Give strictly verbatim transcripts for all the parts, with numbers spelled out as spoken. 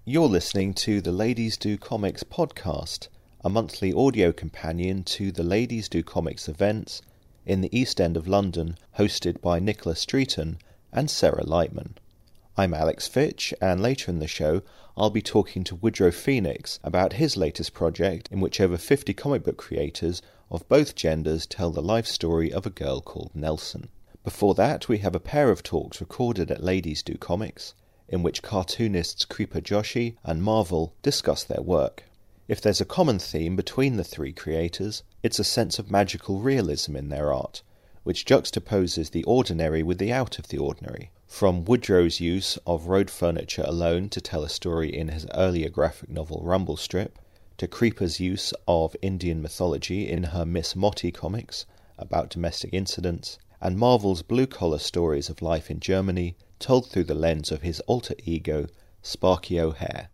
You're listening to the Ladies Do Comics podcast, a monthly audio companion to the Ladies Do Comics events in the East End of London, hosted by Nicola Streeton and Sarah Lightman. I'm Alex Fitch, and later in the show I'll be talking to Woodrow Phoenix about his latest project, in which over fifty comic book creators of both genders tell the life story of a girl called Nelson. Before that, we have a pair of talks recorded at Ladies Do Comics, in which cartoonists Kripa Joshi and Marvel discuss their work. If there's a common theme between the three creators, it's a sense of magical realism in their art, which juxtaposes the ordinary with the out of the ordinary. From Woodrow's use of road furniture alone to tell a story in his earlier graphic novel Rumble Strip, to Kripa's use of Indian mythology in her Miss Motti comics about domestic incidents, and Marvel's blue-collar stories of life in Germany, told through the lens of his alter ego, Sparky O'Hare.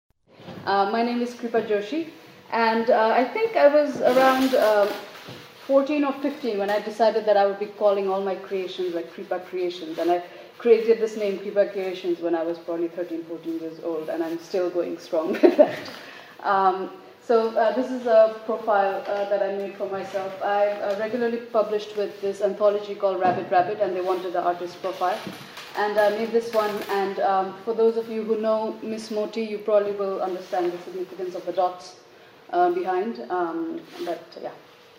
Uh, my name is Kripa Joshi, and uh, I think I was around uh, fourteen or fifteen when I decided that I would be calling all my creations like Kripa Creations, and I created this name Kripa Creations when I was probably thirteen, fourteen years old, and I'm still going strong with that. Um, so uh, this is a profile uh, that I made for myself. I uh, regularly published with this anthology called Rabbit Rabbit, and they wanted the artist profile. And I made this one, and um, for those of you who know Miss Motti, you probably will understand the significance of the dots uh, behind, um, but yeah.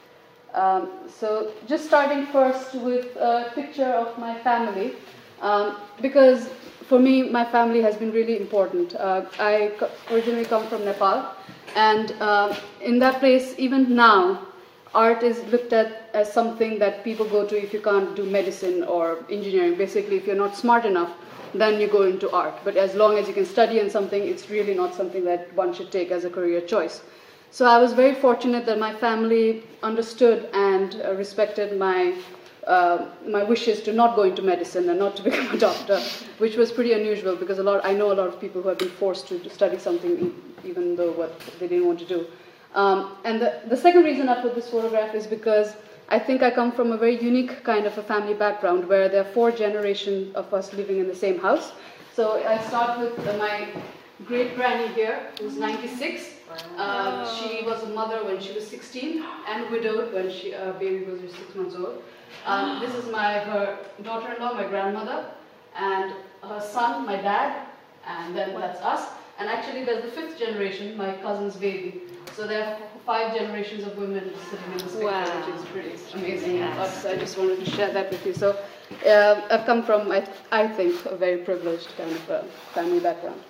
Um, so just starting first with a picture of my family, um, because for me, my family has been really important. Uh, I originally come from Nepal, and uh, in that place, even now, art is looked at as something that people go to if you can't do medicine or engineering. Basically, if you're not smart enough, then you go into art. But as long as you can study in something, it's really not something that one should take as a career choice. So I was very fortunate that my family understood and uh, respected my uh, my wishes to not go into medicine and not to become a doctor, which was pretty unusual because a lot I know a lot of people who have been forced to study something even though what they didn't want to do. Um, and the, the second reason I put this photograph is because I think I come from a very unique kind of a family background where there are four generations of us living in the same house. So I start with uh, my great granny here, who's ninety-six. Uh, she was a mother when she was sixteen and widowed when she uh, baby was just six months old. Um, this is my her daughter-in-law, my grandmother, and her son, my dad, and then that's us. And actually, there's the fifth generation, my cousin's baby. So there are five generations of women sitting in this picture, wow. Which is pretty amazing. Yes. So I just wanted to share that with you. So uh, I've come from, I, I think, a very privileged kind of uh, family background.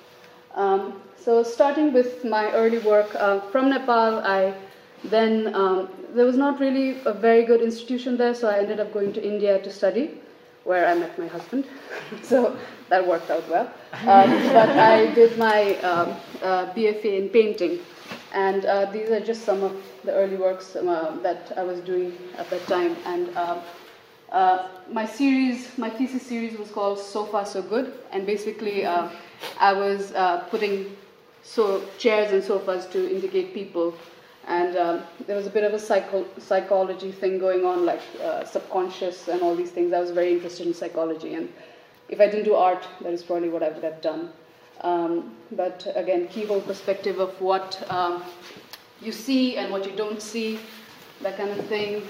Um, so starting with my early work uh, from Nepal, I then, um, there was not really a very good institution there, so I ended up going to India to study, where I met my husband. So that worked out well. Um, but I did my um, uh, B F A in painting. And uh, these are just some of the early works uh, that I was doing at that time. And uh, uh, my series, my thesis series was called So Far So Good. And basically, uh, I was uh, putting so chairs and sofas to indicate people. And um, there was a bit of a psycho- psychology thing going on, like uh, subconscious and all these things. I was very interested in psychology. And if I didn't do art, that is probably what I would have done. Um, but again, keyhole perspective of what um, you see and what you don't see, that kind of thing.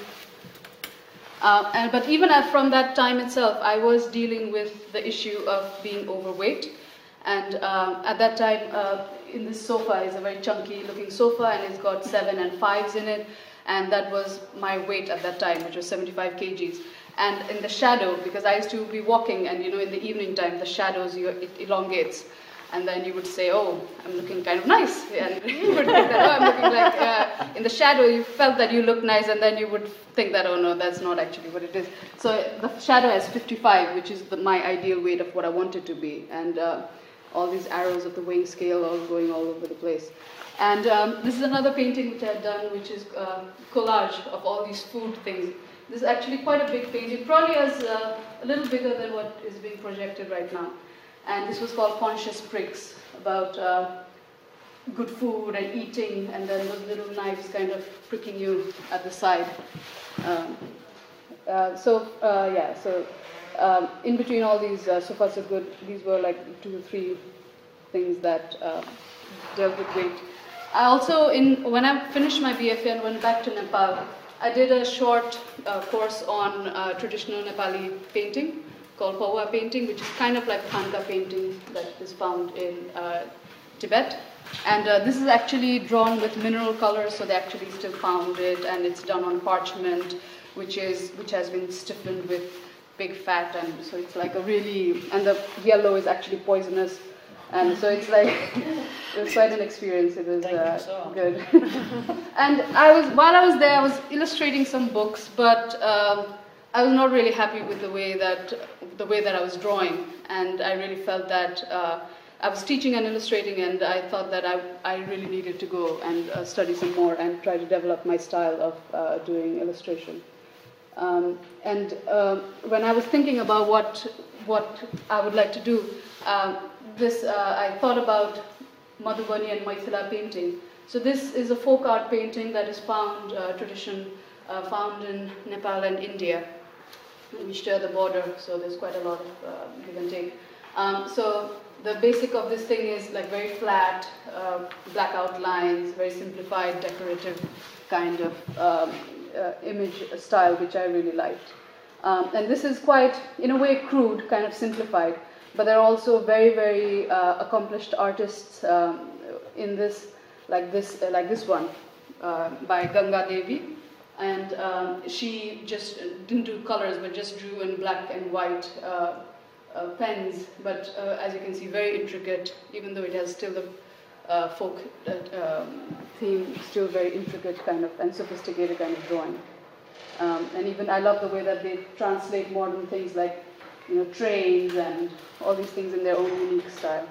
Uh, and, but even from that time itself, I was dealing with the issue of being overweight. And um, at that time, uh, in this sofa is a very chunky looking sofa, and it's got seven and fives in it. And that was my weight at that time, which was seventy-five kilograms. And in the shadow, because I used to be walking, and you know, in the evening time, the shadows, you, it elongates. And then you would say, oh, I'm looking kind of nice. And you would think that, oh, I'm looking like, uh, in the shadow, you felt that you looked nice, and then you would think that, oh, no, that's not actually what it is. So the shadow has fifty-five, which is the, my ideal weight of what I wanted to be. And uh, all these arrows of the weighing scale all going all over the place. And um, this is another painting which I've done, which is uh, collage of all these food things. This is actually quite a big painting, probably as uh, a little bigger than what is being projected right now. And this was called Conscious Pricks, about uh, good food and eating, and then those little knives kind of pricking you at the side. Um, uh, so, uh, yeah, so um, in between all these, uh, so far so good, these were like two or three things that uh, dealt with weight. I also, in when I finished my B F A and went back to Nepal, I did a short uh, course on uh, traditional Nepali painting called Paua painting, which is kind of like Khanka painting that is found in uh, Tibet. And uh, this is actually drawn with mineral colors, so they actually still found it, and it's done on parchment, which is which has been stiffened with big fat, and so it's like a really, and the yellow is actually poisonous, and so it's like it was quite an experience. It was uh, so. good. And I was while I was there, I was illustrating some books, but um, I was not really happy with the way that the way that I was drawing, and I really felt that. Uh, I was teaching and illustrating, and I thought that I, I really needed to go and uh, study some more and try to develop my style of uh, doing illustration. Um, and uh, when I was thinking about what what I would like to do, uh, this uh, I thought about Madhubani and Maithila painting. So this is a folk art painting that is found uh, tradition uh, found in Nepal and India. We share the border, so there's quite a lot of uh, give and take. Um, so. The basic of this thing is like very flat, uh, black outlines, very simplified, decorative kind of um, uh, image style, which I really liked. Um, and this is quite, in a way, crude, kind of simplified, but there are also very, very uh, accomplished artists um, in this, like this, uh, like this one, uh, by Ganga Devi. And um, she just didn't do colors, but just drew in black and white uh, Uh, pens, but uh, as you can see, very intricate, even though it has still the uh, folk uh, um, theme, still very intricate kind of and sophisticated kind of drawing. Um, and even I love the way that they translate modern things like, you know, trains and all these things in their own unique style.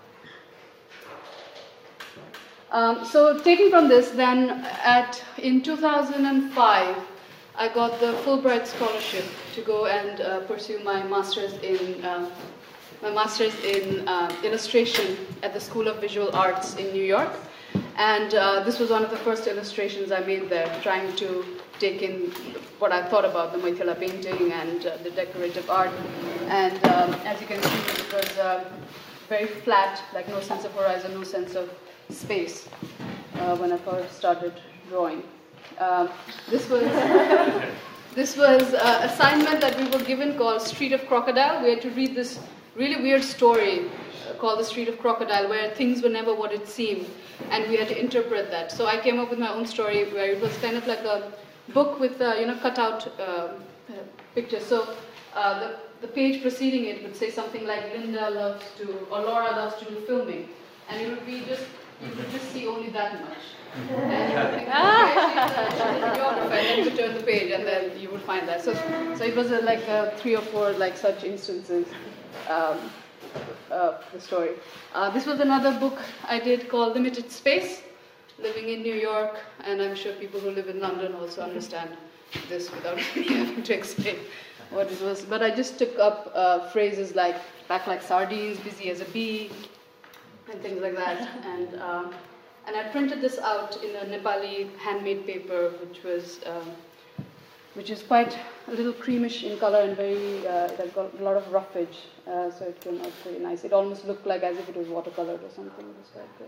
Um, so taking from this, then at in two thousand five, I got the Fulbright scholarship to go and uh, pursue my master's in uh, my master's in uh, illustration at the School of Visual Arts in New York, and uh, this was one of the first illustrations I made there, trying to take in what I thought about the Maithila painting and uh, the decorative art. And um, as you can see, it was uh, very flat, like no sense of horizon, no sense of space uh, when I first started drawing. Um, this was this was an assignment that we were given called Street of Crocodile. We had to read this really weird story uh, called The Street of Crocodile, where things were never what it seemed, and we had to interpret that. So I came up with my own story, where it was kind of like a book with uh, you know cutout uh, pictures. So uh, the the page preceding it would say something like Linda loves to, or Laura loves to do filming, and it would be just you would just see only that much. And you would think, okay, she's a, she's a videographer, and then you turn the page, and then you would find that. So, so it was a, like a three or four like such instances um, of the story. Uh, this was another book I did called Limited Space, living in New York, and I'm sure people who live in London also understand this without me having to explain what it was. But I just took up uh, phrases like back like sardines, busy as a bee, and things like that, and. Um, And I printed this out in a Nepali handmade paper, which was, um, which is quite a little creamish in color and very, uh, it has got a lot of roughage, uh, so it came out very nice. It almost looked like as if it was watercolored or something. It was quite good.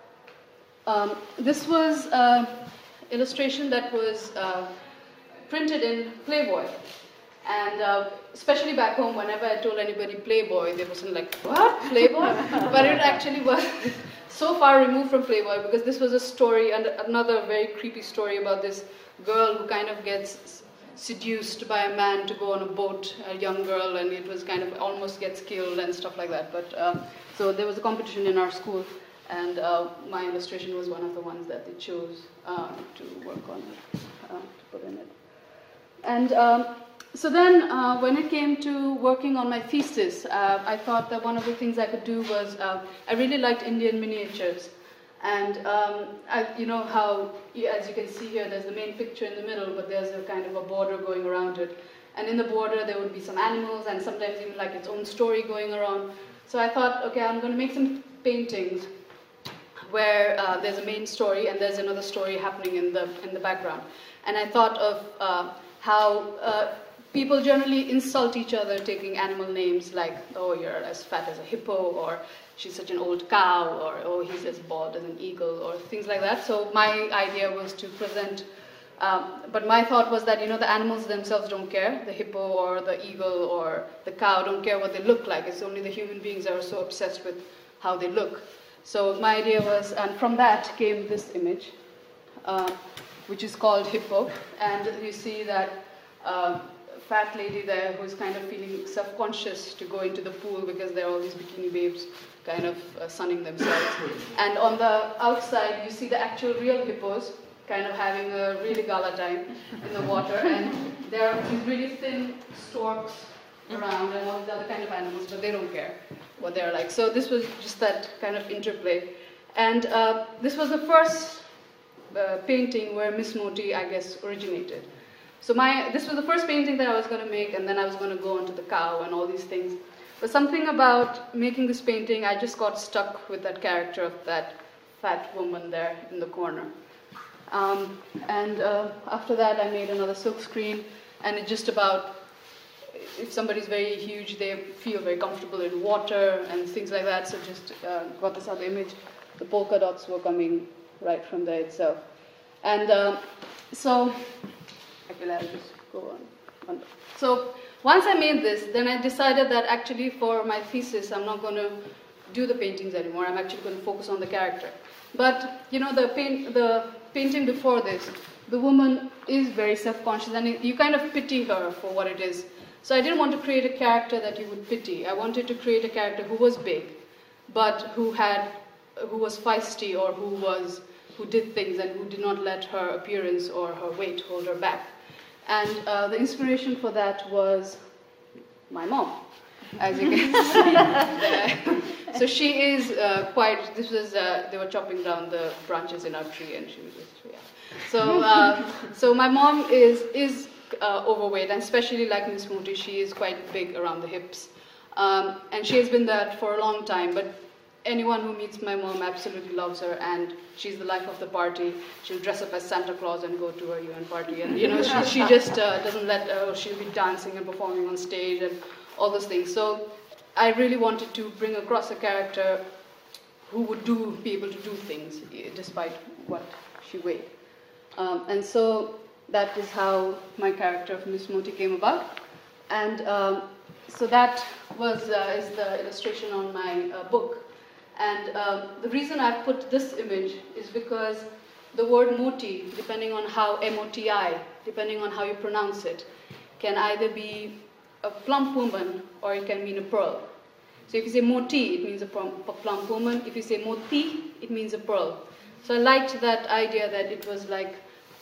Um, this was an illustration that was uh, printed in Playboy. And uh, especially back home, whenever I told anybody Playboy, they were like, what, Playboy? But it actually was so far removed from Playboy, because this was a story, and another very creepy story about this girl who kind of gets seduced by a man to go on a boat, a young girl, and it was kind of almost gets killed and stuff like that. But uh, so there was a competition in our school, and uh, my illustration was one of the ones that they chose uh, to work on, uh, to put in it. And um, so then, uh, when it came to working on my thesis, uh, I thought that one of the things I could do was, uh, I really liked Indian miniatures. And um, I, you know how, as you can see here, there's the main picture in the middle, but there's a kind of a border going around it. And in the border, there would be some animals, and sometimes even like its own story going around. So I thought, okay, I'm going to make some paintings where uh, there's a main story and there's another story happening in the in the background. And I thought of uh, how uh, people generally insult each other taking animal names like, oh, you're as fat as a hippo, or she's such an old cow, or oh, he's as bald as an eagle, or things like that. So my idea was to present, um, but my thought was that, you know, the animals themselves don't care. The hippo or the eagle or the cow don't care what they look like. It's only the human beings that are so obsessed with how they look. So my idea was, and from that came this image, uh, which is called Hippo. And you see that uh, fat lady there who's kind of feeling self-conscious to go into the pool because there are all these bikini babes kind of uh, sunning themselves. And on the outside, you see the actual real hippos kind of having a really gala time in the water. And there are these really thin storks around and all these other kind of animals, but they don't care what they're like. So this was just that kind of interplay. And uh, this was the first uh, painting where Miss Moti, I guess, originated. So my, this was the first painting that I was going to make, and then I was going to go on to the cow and all these things. But something about making this painting, I just got stuck with that character of that fat woman there in the corner. Um, and uh, after that, I made another silk screen, and it's just about, if somebody's very huge, they feel very comfortable in water and things like that. So just uh, got this other image. The polka dots were coming right from there itself. And um, so, actually I'll just go on, on. So once I made this, then I decided that actually for my thesis, I'm not going to do the paintings anymore. I'm actually going to focus on the character. But, you know, the, paint, the painting before this, the woman is very self-conscious, and you kind of pity her for what it is. So I didn't want to create a character that you would pity. I wanted to create a character who was big, but who had, who was feisty, or who was, who did things and who did not let her appearance or her weight hold her back. And uh, the inspiration for that was my mom, as you can see. So she is uh, quite. This was uh, they were chopping down the branches in our tree, and she was just yeah. So uh, so my mom is is. Uh, overweight, and especially like Miss Moti, she is quite big around the hips. Um, and she has been that for a long time, but anyone who meets my mom absolutely loves her, and she's the life of the party. She'll dress up as Santa Claus and go to a U N party, and you know, she, she just uh, doesn't let, uh, she'll be dancing and performing on stage and all those things. So I really wanted to bring across a character who would do, be able to do things despite what she weighed. Um, and so that is how my character of Miss Moti came about. And um, so that was uh, is the illustration on my uh, book. And um, the reason I've put this image is because the word Moti, depending on how M O T I, depending on how you pronounce it, can either be a plump woman or it can mean a pearl. So if you say Moti, it means a plump woman. If you say Moti, it means a pearl. So I liked that idea that it was like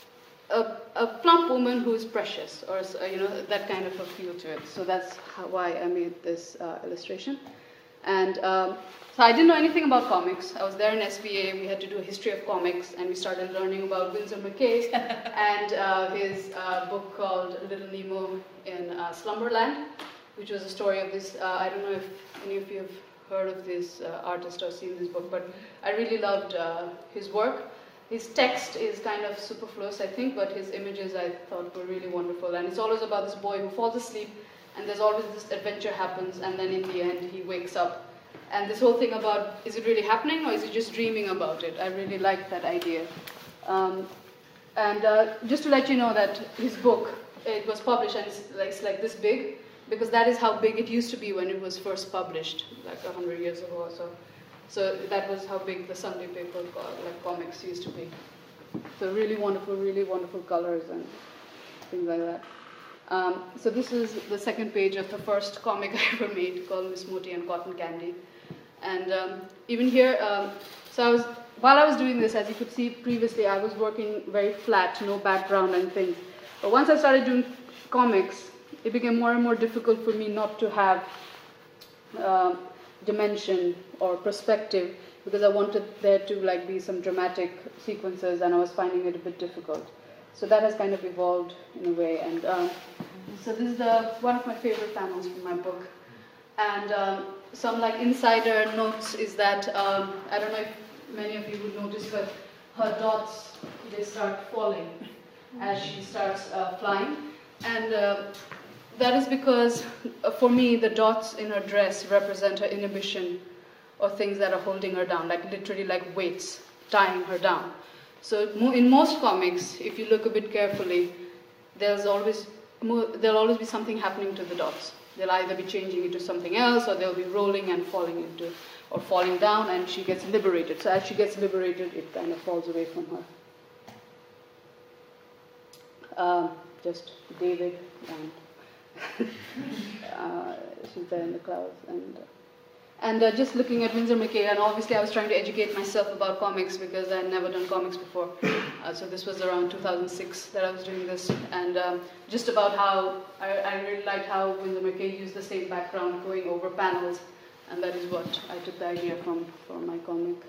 A, a plump woman who is precious, or you know, that kind of a feel to it. So that's how, why I made this uh, illustration. And um, so I didn't know anything about comics. I was there in S V A. We had to do a history of comics, and we started learning about Winsor McCay and uh, his uh, book called Little Nemo in uh, Slumberland, which was a story of this. Uh, I don't know if any of you have heard of this uh, artist or seen this book, but I really loved uh, his work. His text is kind of superfluous, I think, but his images I thought were really wonderful. And it's always about this boy who falls asleep, and there's always this adventure happens, and then in the end he wakes up. And this whole thing about, is it really happening, or is he just dreaming about it? I really liked that idea. Um, and uh, just to let you know that his book, it was published, and it's like, it's like this big, because that is how big it used to be when it was first published, like a hundred years ago or so. So that was how big the Sunday paper, like comics, used to be. So really wonderful, really wonderful colors and things like that. Um, so this is the second page of the first comic I ever made, called Miss Moti and Cotton Candy. And um, even here, um, so I was, while I was doing this, as you could see previously, I was working very flat, no background and things. But once I started doing comics, it became more and more difficult for me not to have uh, dimension or perspective, because I wanted there to like be some dramatic sequences, and I was finding it a bit difficult. So that has kind of evolved in a way. And um, so this is the one of my favorite panels from my book. And um, some like insider notes is that um, I don't know if many of you would notice, but her dots, they start falling as she starts uh, flying. And uh, that is because, uh, for me, the dots in her dress represent her inhibition or things that are holding her down, like literally like weights tying her down. So in most comics, if you look a bit carefully, there's always there'll always be something happening to the dots. They'll either be changing into something else, or they'll be rolling and falling into, or falling down, and she gets liberated. So as she gets liberated, it kind of falls away from her. Um, just David, and uh, she's there in the clouds, and and uh, just looking at Winsor McCay, and obviously I was trying to educate myself about comics because I had never done comics before. Uh, so this was around two thousand six that I was doing this, and um, just about how I, I really liked how Winsor McCay used the same background going over panels, and that is what I took the idea from from my comic.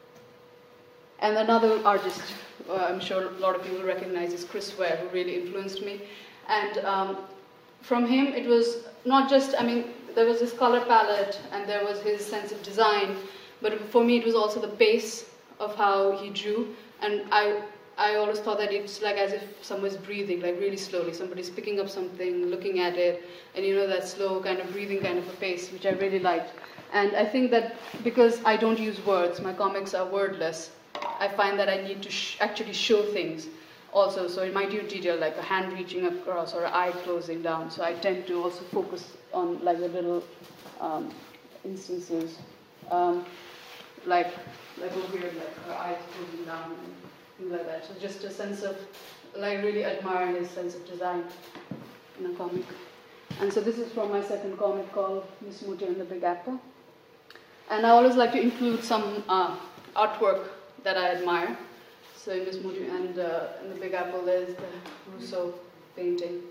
And another artist, uh, I'm sure a lot of people recognize, is Chris Ware, who really influenced me. And um, from him, it was not just, I mean, there was his color palette and there was his sense of design, but for me it was also the pace of how he drew. And I, I always thought that it's like as if someone's breathing, like really slowly. Somebody's picking up something, looking at it, and you know, that slow kind of breathing kind of a pace, which I really liked. And I think that because I don't use words, my comics are wordless, I find that I need to sh- actually show things also. So it might use detail like a hand reaching across or an eye closing down. So I tend to also focus on like the little um, instances, um, like like over here, like her eyes closing down and things like that. So just a sense of, like, really admiring his sense of design in a comic. And so this is from my second comic called Miss Mooti and the Big Apple. And I always like to include some uh, artwork that I admire. So in Miss Mooti and uh, in the Big Apple, there's the Rousseau painting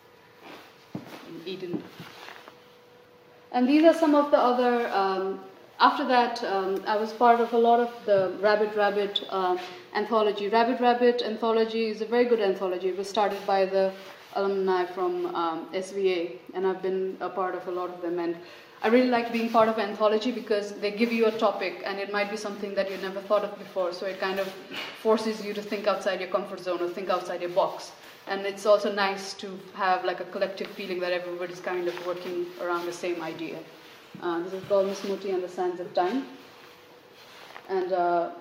in Eden. And these are some of the other, um, after that, um, I was part of a lot of the Rabbit Rabbit uh, anthology. Rabbit Rabbit anthology is a very good anthology. It was started by the alumni from um, S V A, and I've been a part of a lot of them. And I really like being part of an anthology because they give you a topic, and it might be something that you never thought of before. So it kind of forces you to think outside your comfort zone or think outside your box. And it's also nice to have like a collective feeling that everybody's kind of working around the same idea. Uh, this is called Miss Mooti and the Sands of Time. And, uh,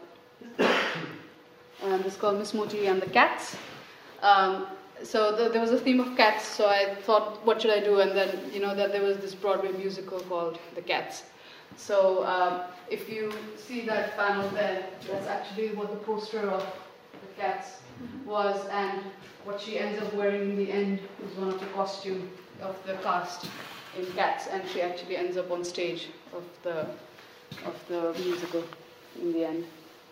and this is called Miss Mooti and the Cats. Um, so the, there was a theme of cats, so I thought, what should I do? And then, you know, that there was this Broadway musical called The Cats. So um, if you see that panel there, that's actually what the poster of the Cats was, and what she ends up wearing in the end is one of the costumes of the cast in Cats, and she actually ends up on stage of the of the musical in the end.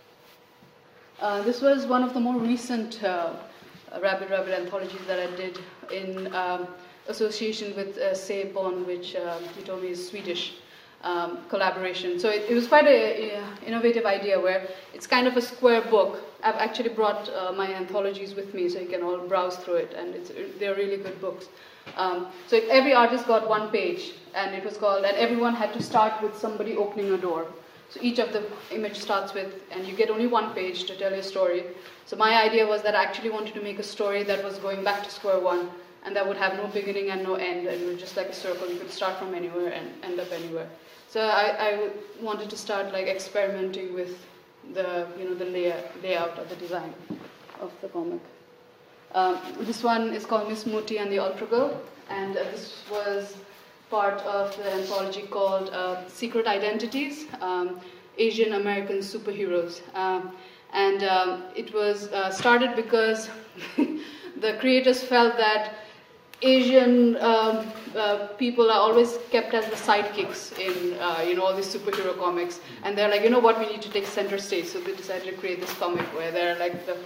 Uh, this was one of the more recent uh, Rabbit Rabbit anthologies that I did in um, association with uh, Seipon, which uh, he told me is Swedish um, collaboration. So it, it was quite an innovative idea where it's kind of a square book. I've actually brought uh, my anthologies with me so you can all browse through it, and it's, they're really good books. Um, so every artist got one page, and it was called, and everyone had to start with somebody opening a door. So each of the image starts with, and you get only one page to tell your story. So my idea was that I actually wanted to make a story that was going back to square one, and that would have no beginning and no end, and it was just like a circle. You could start from anywhere and end up anywhere. So I, I wanted to start like experimenting with the, you know, the layer, layout of the design of the comic. Um, this one is called Miss Mooti and the Ultra Girl, and uh, this was part of the anthology called uh, Secret Identities, um, Asian American Superheroes. Um, and um, it was uh, started because the creators felt that Asian um, uh, people are always kept as the sidekicks in uh, you know, all these superhero comics, and they're like, you know what, we need to take center stage. So they decided to create this comic where they're like the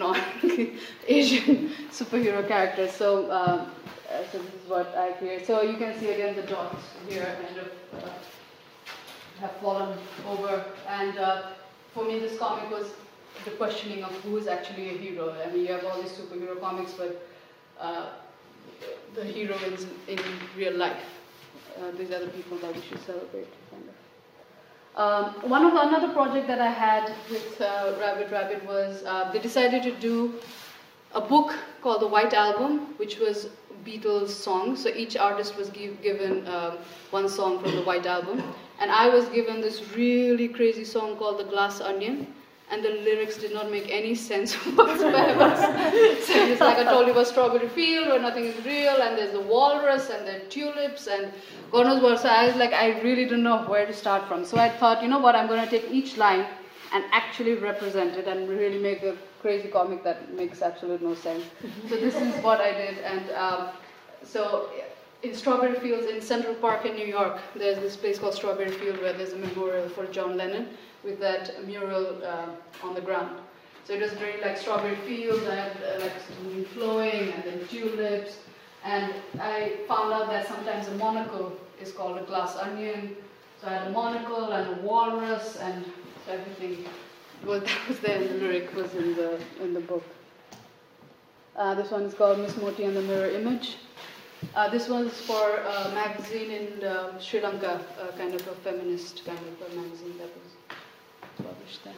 non-Asian superhero characters. So, um, uh, so this is what I created. So you can see again the dots here kind of uh, have fallen over, and uh, for me this comic was the questioning of who is actually a hero. I mean, you have all these superhero comics, but uh, the heroines in real life. Uh, these are the people that we should celebrate, kind of. Um, one of the, another project that I had with uh, Rabbit Rabbit was uh, they decided to do a book called The White Album, which was Beatles songs. So each artist was give, given um, one song from the White Album. And I was given this really crazy song called The Glass Onion. And the lyrics did not make any sense whatsoever. So it's like I told you about Strawberry Field where nothing is real, and there's the walrus and the tulips and God knows what. So I was like, I really don't know where to start from. So I thought, you know what, I'm going to take each line and actually represent it and really make a crazy comic that makes absolutely no sense. So this is what I did. And um, so in Strawberry Fields in Central Park in New York, there's this place called Strawberry Field where there's a memorial for John Lennon with that mural uh, on the ground. So it was really like strawberry fields, I had uh, like something flowing, and then tulips. And I found out that sometimes a monocle is called a glass onion. So I had a monocle and a walrus, and everything. Well, that was there, and the lyric was in the in the book. Uh, this one is called Miss Moti and the Mirror Image. Uh, this was for a magazine in uh, Sri Lanka, uh, kind of a feminist kind of a magazine that was published there.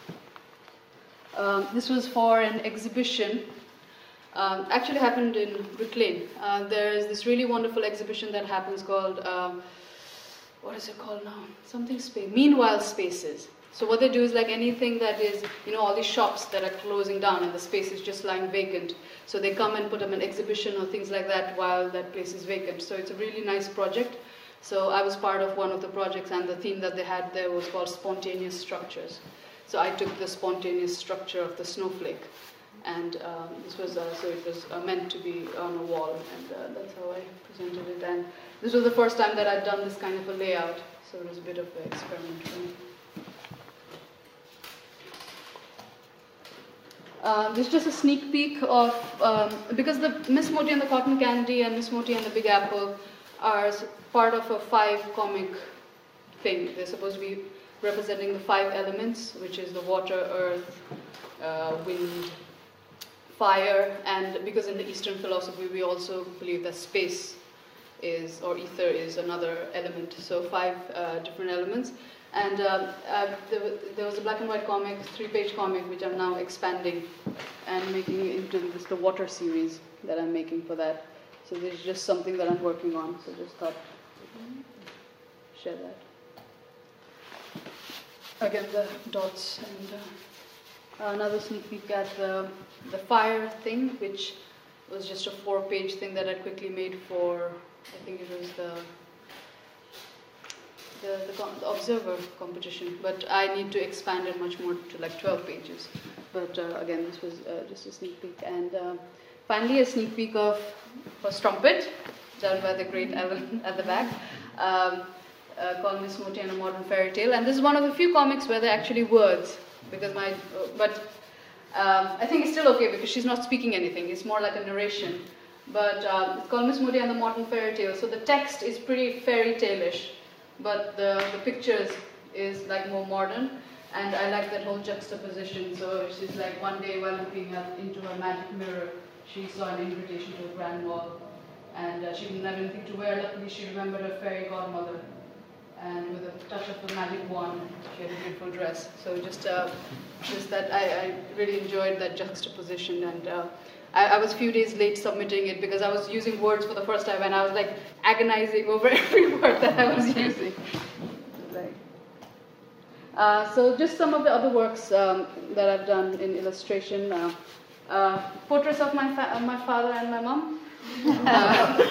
Um, this was for an exhibition. Um, actually happened in Brick Lane. Uh, there is this really wonderful exhibition that happens called, um, what is it called now? Something space. Meanwhile Spaces. So what they do is like anything that is, you know, all these shops that are closing down and the space is just lying vacant. So they come and put up an exhibition or things like that while that place is vacant. So it's a really nice project. So I was part of one of the projects, and the theme that they had there was called spontaneous structures. So I took the spontaneous structure of the snowflake, and um, this was uh, so it was uh, meant to be on a wall, and uh, that's how I presented it. And this was the first time that I'd done this kind of a layout, so it was a bit of an experiment for me. Uh, this is just a sneak peek of, um, because the Miss Moti and the Cotton Candy and Miss Moti and the Big Apple are part of a five comic thing. They're supposed to be representing the five elements, which is the water, earth, uh, wind, fire, and because in the Eastern philosophy we also believe that space is, or ether is another element. So five uh, different elements. And um, uh, there, there was a black and white comic, three-page comic, which I'm now expanding and making into this, the water series that I'm making for that. So this is just something that I'm working on. So just thought, share that. Again, the dots and uh, another sneak peek at the the fire thing, which was just a four-page thing that I quickly made for. I think it was the. The, the, the Observer competition, but I need to expand it much more to like twelve pages. But uh, again, this was uh, just a sneak peek. And uh, finally, a sneak peek of First Trumpet, done by the great Ellen at the back, um, uh, called Miss Moti and a Modern Fairy Tale. And this is one of the few comics where there are actually words, because my, uh, but um, I think it's still okay because she's not speaking anything. It's more like a narration. But uh, it's called Miss Moti and the Modern Fairy Tale. So the text is pretty fairy tale-ish, but the, the pictures is like more modern, and I like that whole juxtaposition. So she's like, one day while looking at, into a magic mirror, she saw an invitation to a grand ball, and uh, she didn't have anything to wear. Luckily, she remembered her fairy godmother, and with a touch of the magic wand, she had a beautiful dress. So just, uh, just that I, I really enjoyed that juxtaposition, and uh, I, I was a few days late submitting it because I was using words for the first time, and I was like agonizing over every word that I was using. Like, uh, so just some of the other works um, that I've done in illustration. Uh, uh, portraits of my fa- my father and my mom. Uh,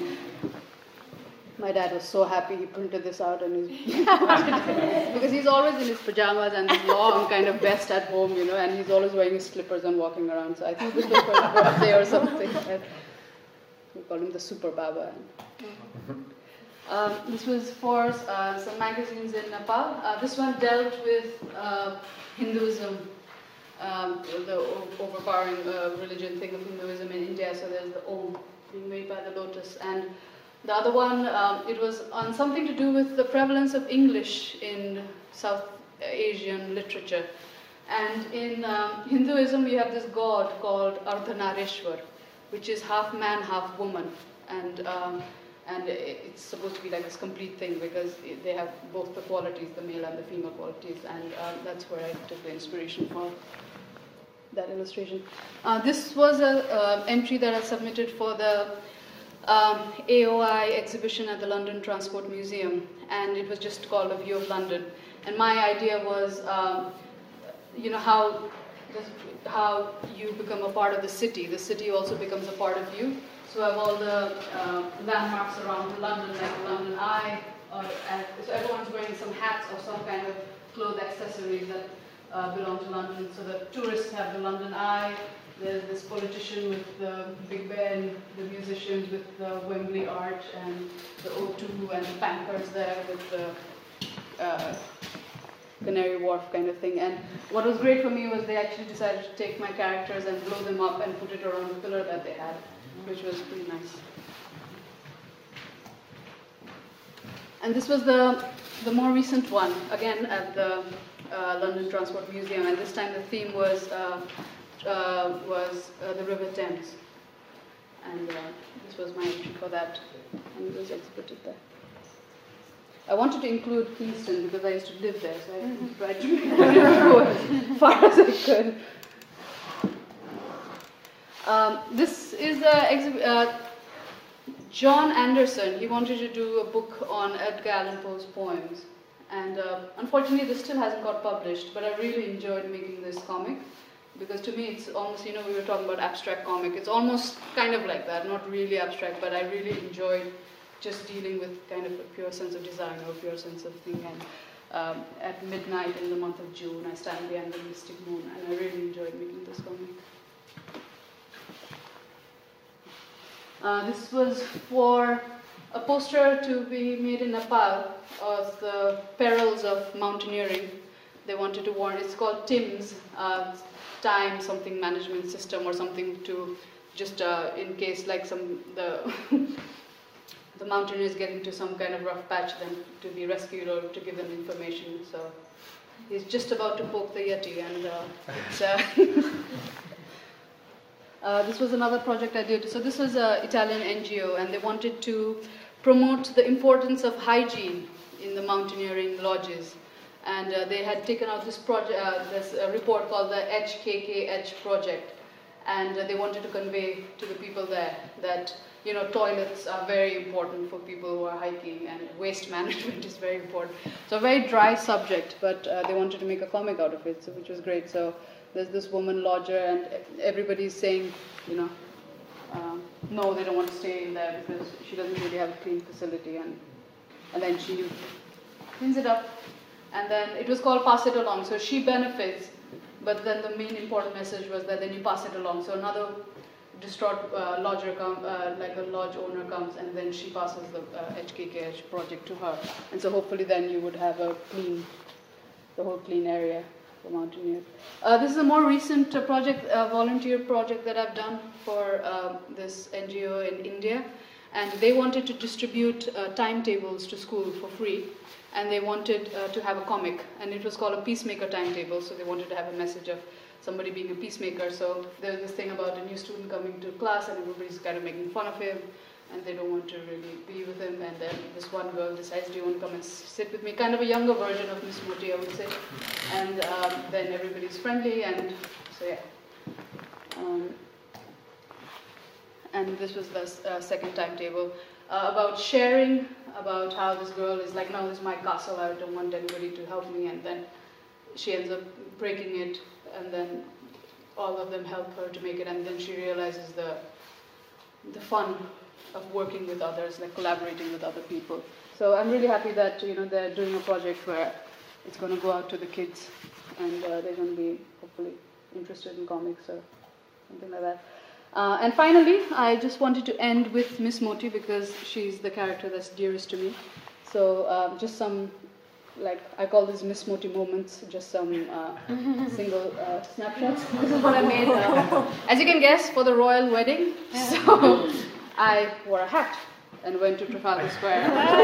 my dad was so happy he printed this out, and he's because he's always in his pajamas and his long kind of vest at home, you know, and he's always wearing his slippers and walking around. So I think this was for his birthday or something. We call him the Super Baba. Um, this was for uh, some magazines in Nepal. Uh, this one dealt with uh, Hinduism, um, the o- overpowering uh, religion thing of Hinduism in India. So there's the Om being made by the lotus. And the other one, um, it was on something to do with the prevalence of English in South Asian literature. And in um, Hinduism, you have this god called Ardhanarishwar, which is half man, half woman. And um, And it's supposed to be like this complete thing because they have both the qualities, the male and the female qualities, and uh, that's where I took the inspiration for that illustration. Uh, this was an uh, entry that I submitted for the um, A O I exhibition at the London Transport Museum, and it was just called A View of London. And my idea was, um, you know, how how you become a part of the city. The city also becomes a part of you. So I have all the uh, landmarks around London, like the London Eye, or, and so everyone's wearing some hats or some kind of cloth accessories that uh, belong to London. So the tourists have the London Eye. There's this politician with the Big Ben, the musicians with the Wembley Arch and the O two, and the bankers there with the uh, Canary Wharf kind of thing. And what was great for me was they actually decided to take my characters and blow them up and put it around the pillar that they had, which was pretty nice. And this was the, the more recent one, again at the uh, London Transport Museum, and this time the theme was uh, uh, was uh, the River Thames. And uh, this was my entry for that, and it was exhibited there. I wanted to include Kingston because I used to live there, so I tried to go as far as I could. Um, this is a exhibit. Uh, John Anderson, he wanted to do a book on Edgar Allan Poe's poems. And uh, unfortunately, this still hasn't got published, but I really enjoyed making this comic. Because to me, it's almost, you know, we were talking about abstract comic. It's almost kind of like that, not really abstract, but I really enjoyed just dealing with kind of a pure sense of design or a pure sense of thing. And um, at midnight in the month of June, I stand behind the mystic moon, and I really enjoyed making this comic. Uh, this was for a poster to be made in Nepal of the perils of mountaineering. They wanted to warn, it's called TIMS, uh, Time Something Management System, or something to just uh, in case like some, the, the mountaineers get into some kind of rough patch, then to be rescued or to give them information. So he's just about to poke the Yeti, and uh, it's, uh, Uh, this was another project I did. So this was an Italian N G O, and they wanted to promote the importance of hygiene in the mountaineering lodges. And uh, they had taken out this project, uh, this uh, report called the H K K H project, and uh, they wanted to convey to the people there that, you know, toilets are very important for people who are hiking, and waste management is very important. So a very dry subject, but uh, they wanted to make a comic out of it, so, which was great. So there's this woman lodger, and everybody's saying, you know, uh, no, they don't want to stay in there because she doesn't really have a clean facility, and and then she cleans it up, and then it was called Pass It Along. So she benefits, but then the main important message was that then you pass it along. So another distraught uh, lodger, come, uh, like a lodge owner comes, and then she passes the uh, H K K H project to her, and so hopefully then you would have a clean, the whole clean area for mountaineers. Uh, this is a more recent uh, project, a volunteer project that I've done for uh, this N G O in India, and they wanted to distribute uh, timetables to school for free, and they wanted uh, to have a comic, and it was called a peacemaker timetable. So they wanted to have a message of somebody being a peacemaker. So there was this thing about a new student coming to class, and everybody's kind of making fun of him, and they don't want to really be with him. And then this one girl decides, do you want to come and sit with me? Kind of a younger version of Miss Moti, I would say. And um, then everybody's friendly, and so yeah. Um, and this was the uh, second timetable uh, about sharing, about how this girl is like, no, this is my castle, I don't want anybody to help me. And then she ends up breaking it, and then all of them help her to make it, and then she realizes the the fun of working with others, like collaborating with other people. So I'm really happy that, you know, they're doing a project where it's going to go out to the kids, and uh, they're going to be hopefully interested in comics or something like that. Uh, and finally, I just wanted to end with Miss Moti because she's the character that's dearest to me. So um, just some, like, I call these Miss Moti moments, just some uh, single uh, snapshots. This is what I made, uh, as you can guess, for the royal wedding. So I wore a hat and went to Trafalgar Square.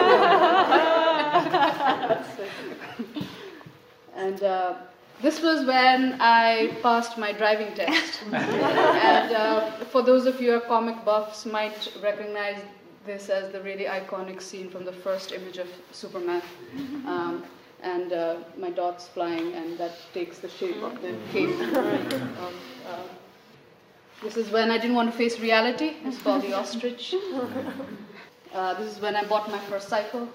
And uh, this was when I passed my driving test. And uh, for those of you who are comic buffs might recognize this as the really iconic scene from the first image of Superman. Um, and uh, my dots flying, and that takes the shape of the cape. of, uh, This is when I didn't want to face reality. It's called The Ostrich. Uh, this is when I bought my first cycle.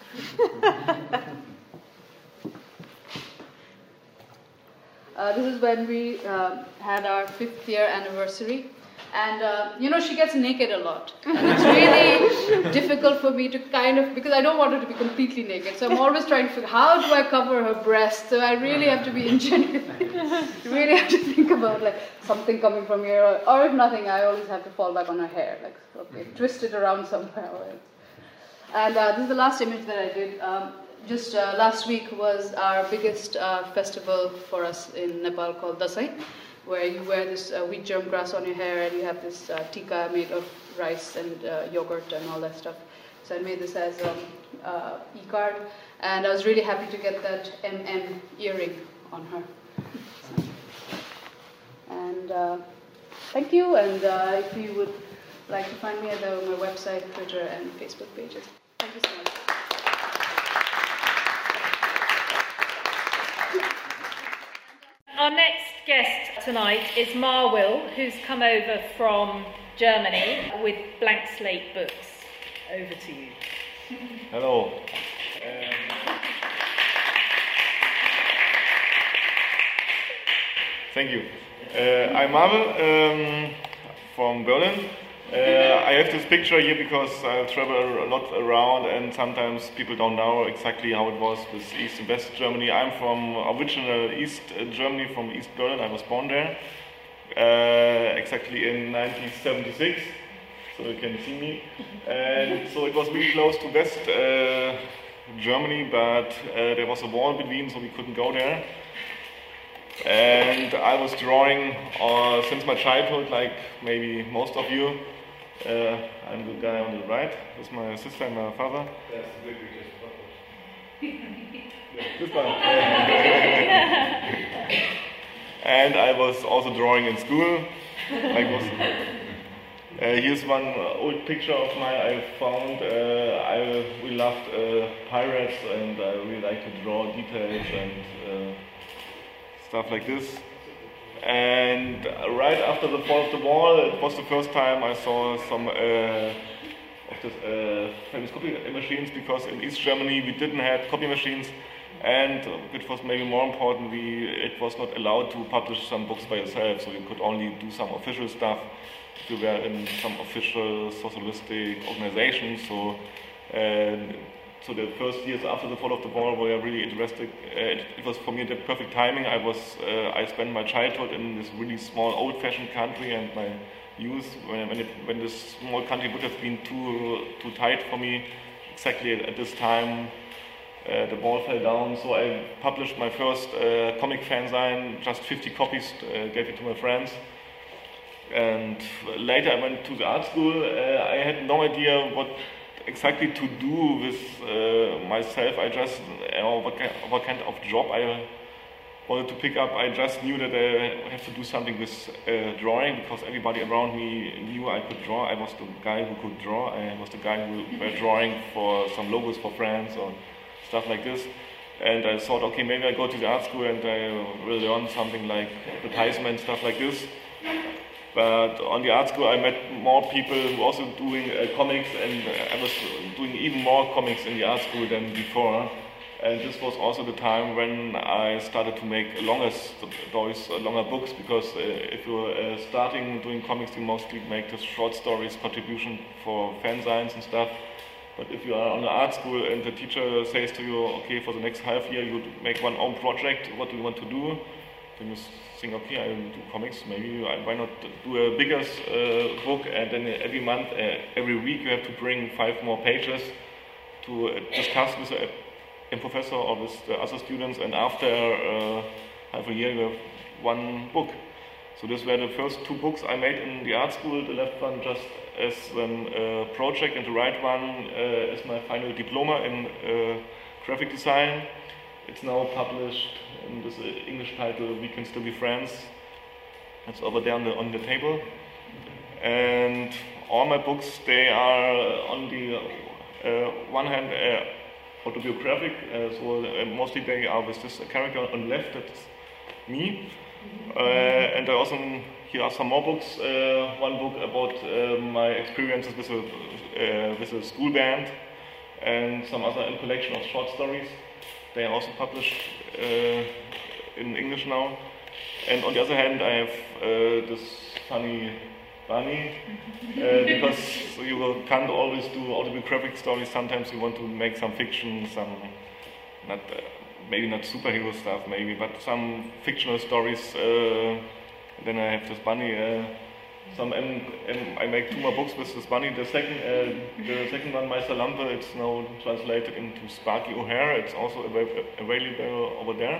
Uh, this is when we uh, had our fifth year anniversary. And, uh, you know, she gets naked a lot. And it's really difficult for me to kind of, because I don't want her to be completely naked. So I'm always trying to figure, how do I cover her breast? So I really have to be ingenuous. really have to think about, like, something coming from here. Or, or if nothing, I always have to fall back on her hair. Like, okay, twist it around somewhere. And uh, this is the last image that I did. Um, just uh, last week was our biggest uh, festival for us in Nepal called Dasai, where you wear this uh, wheat germ grass on your hair and you have this uh, tikka made of rice and uh, yogurt and all that stuff. So I made this as an um, uh, e-card, and I was really happy to get that M M earring on her. So, and uh, thank you, and uh, if you would like to find me at the, my website, Twitter, and Facebook pages. Thank you so much. Our next guest tonight is Ma Will, who's come over from Germany with Blank Slate Books. Over to you. Hello. Um, thank you. Uh, I'm Marvel um, from Berlin. Uh, I have this picture here because I travel a lot around and sometimes people don't know exactly how it was with East and West Germany. I'm from original East Germany, from East Berlin. I was born there, uh, exactly in nineteen seventy-six, so you can see me. And so it was really close to West uh, Germany, but uh, there was a wall between, so we couldn't go there. And I was drawing uh, since my childhood, like maybe most of you. Uh, I'm the guy on the right. That's my sister and my father. That's the This one. And I was also drawing in school. Like was, uh, here's one old picture of mine I found. Uh, I we loved uh, pirates, and I really like to draw details and uh, stuff like this. And right after the fall of the wall, it was the first time I saw some uh, of the uh, famous copy machines, because in East Germany we didn't have copy machines, and which was maybe more important, we it was not allowed to publish some books by yourself, so you could only do some official stuff if you were in some official socialistic organization. So. Uh, So the first years after the fall of the wall were really interesting. Uh, it, it was for me the perfect timing. I was uh, I spent my childhood in this really small, old-fashioned country, and my youth when when, it, when this small country would have been too too tight for me. Exactly at, at this time, uh, the wall fell down. So I published my first uh, comic fanzine, just fifty copies, uh, gave it to my friends. And later I went to the art school. Uh, I had no idea what. Exactly to do with uh, myself. I just, you know, what kind, what kind of job I wanted to pick up. I just knew that I have to do something with uh, drawing, because everybody around me knew I could draw. I was the guy who could draw. I was the guy who were drawing for some logos for France or stuff like this. And I thought, okay, maybe I go to the art school and I will learn something like advertisement, stuff like this. But on the art school I met more people who were also doing uh, comics, and uh, I was doing even more comics in the art school than before. And this was also the time when I started to make longer stories, uh, longer books, because uh, if you're uh, starting doing comics, you mostly make the short stories contribution for fanzines and stuff. But if you are on the art school and the teacher says to you, okay, for the next half year you make one own project, what do you want to do? Then you think, okay, I will do comics, maybe why not do a bigger uh, book, and then every month, uh, every week you have to bring five more pages to uh, discuss with a, a professor or with the other students, and after uh, half a year you have one book. So these were the first two books I made in the art school. The left one just as a uh, project, and the right one uh, is my final diploma in uh, graphic design. It's now published in this uh, English title, We Can Still Be Friends. It's over there on the, on the table. And all my books, they are on the uh, one hand uh, autobiographic, uh, so uh, mostly they are with this character on the left, that's me. Uh, and I also here are some more books. Uh, one book about uh, my experiences with a, uh, with a school band, and some other collection of short stories. They are also published uh, in English now. And on the other hand, I have uh, this funny bunny, uh, because you can't always do autobiographic stories. Sometimes you want to make some fiction, some not uh, maybe not superhero stuff, maybe, but some fictional stories. Uh, then I have this bunny. Uh, some and, and I make two more books with this bunny. The second, uh, the second one, Meister Lampe, it's now translated into Sparky O'Hare. It's also av- available over there.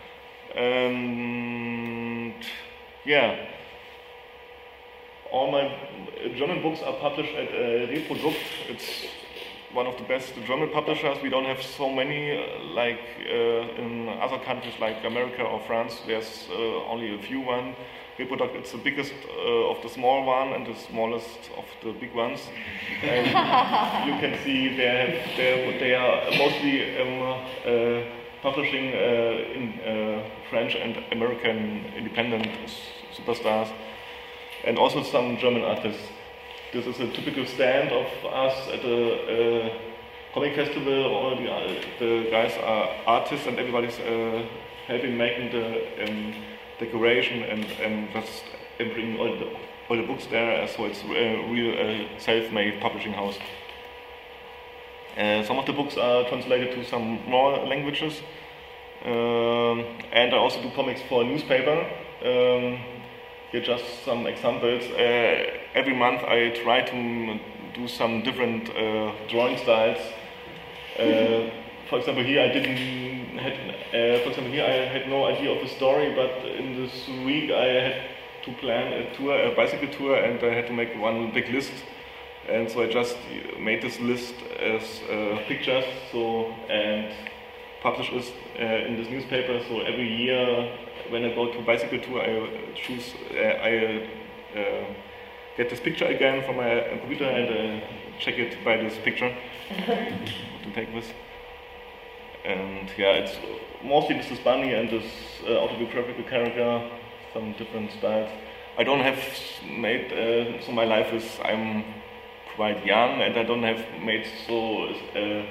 And yeah. All my German books are published at uh, Reprodukt. It's one of the best German publishers. We don't have so many uh, like uh, in other countries like America or France. There's uh, only a few one. Reprodukt, it's the biggest uh, of the small one and the smallest of the big ones. And you can see they have, they, they are mostly um, uh, publishing uh, in uh, French and American independent superstars. And also some German artists. This is a typical stand of us at a uh, comic festival. All the, uh, the guys are artists, and everybody's uh, helping making the um, decoration and um, just uh, bringing all the, all the books there. So it's a real uh, self-made publishing house. Uh, some of the books are translated to some more languages, um, and I also do comics for a newspaper. Um, Here just some examples. Uh, every month I try to do some different uh, drawing styles. Uh, for example, here I didn't had. Uh, for example, here I had no idea of a story, but in this week I had to plan a tour, a bicycle tour, and I had to make one big list. And so I just made this list as uh, pictures. So and published it uh, in this newspaper. So every year, when I go to bicycle tour, I choose, uh, I uh, get this picture again from my computer and uh, check it by this picture to take this. And yeah, it's mostly this is bunny and this uh, autobiographical character, some different styles. I don't have made, uh, so my life is, I'm quite young and I don't have made so uh,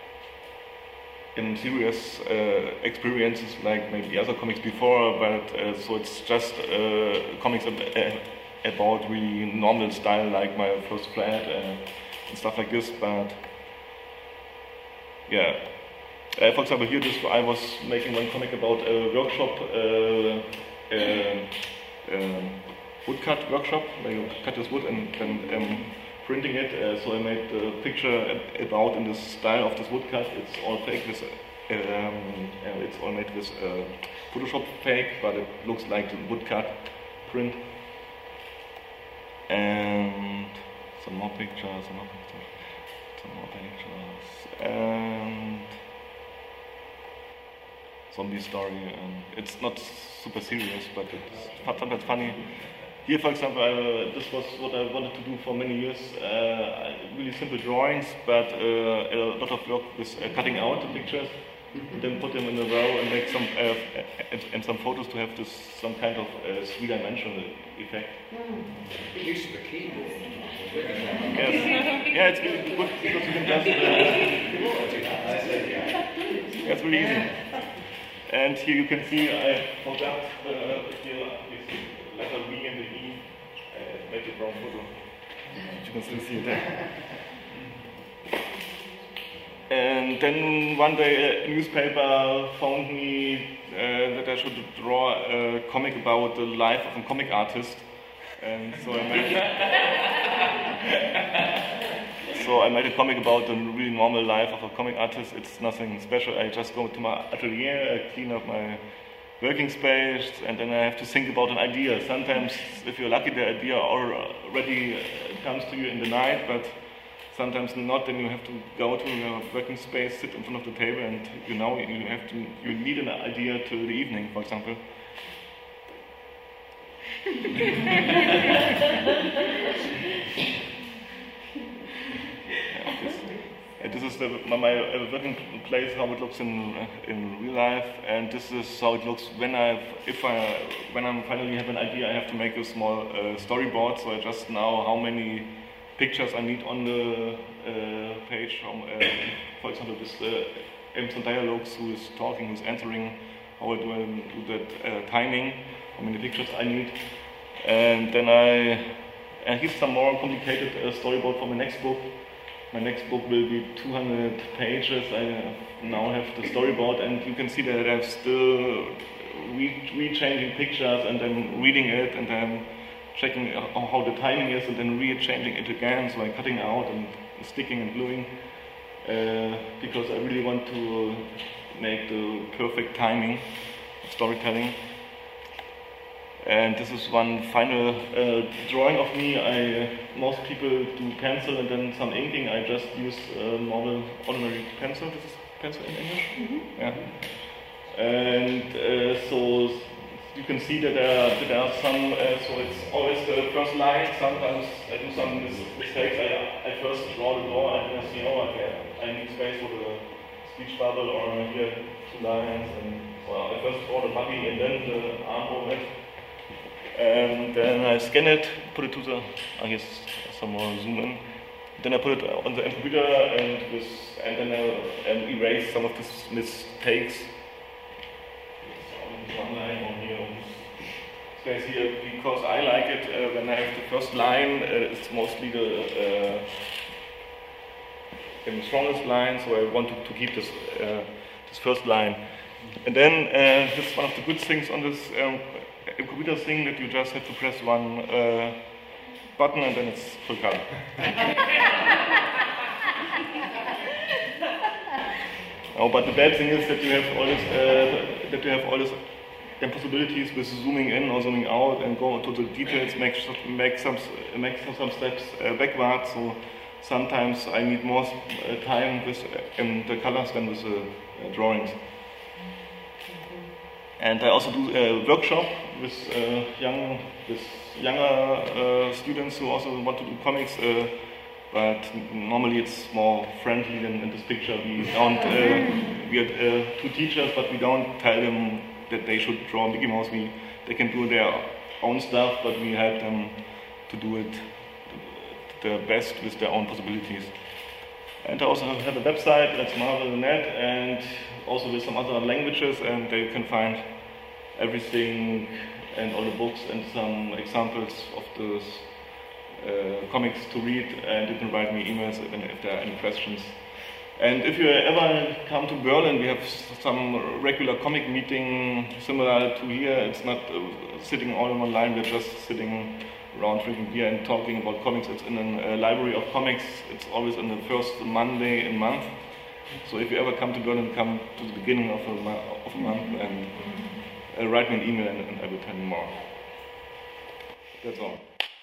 in serious uh, experiences like maybe other comics before, but uh, so it's just uh, comics ab- uh, about really normal style like my first flat uh, and stuff like this. But yeah, uh, for example, here this, I was making one comic about a workshop, uh, uh, uh, woodcut workshop, where you cut this wood and then um, printing it, uh, so I made a picture about in the style of this woodcut. It's all fake, with, um, and it's all made with uh, Photoshop fake, but it looks like the woodcut print. And some more pictures, some more pictures, some more pictures, and zombie story. And it's not super serious, but it's sometimes funny. Here, for example, uh, this was what I wanted to do for many years. Uh, really simple drawings, but uh, a lot of work with uh, cutting out the pictures, then put them in a row and make some uh, and, and some photos to have this some kind of uh, three-dimensional effect. Get used to the keyboard. Yes, yeah, it's really good because you can just. Uh, yeah, it's really easy. And here you can see I forgot uh, here. Letter V and the E, uh, make it wrong photo. You can still see it there. And then one day a newspaper phoned me uh, that I should draw a comic about the life of a comic artist. And so I made So I made a comic about the really normal life of a comic artist. It's nothing special. I just go to my atelier, I clean up my working space, and then I have to think about an idea. Sometimes, if you're lucky, the idea already comes to you in the night, but sometimes not. Then you have to go to your working space, sit in front of the table, and you know you have to. You need an idea till the evening, for example. yeah, And this is the, my, my working place, how it looks in in real life, and this is how it looks when I, if I, when I finally have an idea, I have to make a small uh, storyboard. So I just know how many pictures I need on the uh, page. Um, uh, for example, this uh, Emerson Dialogues, who is talking, who's answering, how I do, um, do that uh, timing, how many pictures I need, and then I, I give some more complicated uh, storyboard for my next book. My next book will be two hundred pages. I now have the storyboard, and you can see that I'm still re- re-changing pictures, and then reading it, and then checking how the timing is, and then re-changing it again. So I'm cutting out and sticking and gluing, uh, because I really want to make the perfect timing of storytelling. And this is one final uh, drawing of me. I, most people do pencil and then some inking. I just use uh, normal, ordinary pencil. This is pencil in English? Mm-hmm. Yeah. And uh, so you can see that there are, that there are some, uh, so it's always the first line. Sometimes I do some mistakes. I, I first draw the door and then I see, oh, okay, I need space for the speech bubble, or here two lines. And well, I first draw the buggy and then the arm over it. And then I scan it, put it to the, I guess some more zoom in. Then I put it on the computer and with, and then I um, erase some of these mistakes. One line on here, on this space here, because I like it uh, when I have the first line. Uh, it's mostly the, uh, the strongest line, so I want to, to keep this uh, this first line. And then uh, this is one of the good things on this. Um, A computer thing that you just have to press one uh, button and then it's full color. Oh, but the bad thing is that you have all this, uh, that you have all these possibilities with zooming in or zooming out and go into the details, make make some make some steps uh, backwards. So sometimes I need more uh, time with uh, in the colors than with the uh, drawings. And I also do a workshop with uh, young, with younger uh, students who also want to do comics. Uh, but normally it's more friendly than in this picture. We don't. Uh, we are uh, two teachers, but we don't tell them that they should draw Mickey Mouse. We they can do their own stuff, but we help them to do it the best with their own possibilities. And I also have a website, that's Marvel dot net, and also with some other languages, and there you can find everything and all the books and some examples of those uh, comics to read, and you can write me emails if, if there are any questions. And if you ever come to Berlin, we have some regular comic meeting similar to here. It's not uh, sitting all online, we're just sitting around drinking beer and talking about comics. It's in a uh, library of comics. It's always on the first Monday in month. So if you ever come to Berlin, come to the beginning of a, mo- of a month and uh, write me an email and, and I will tell you more. That's all.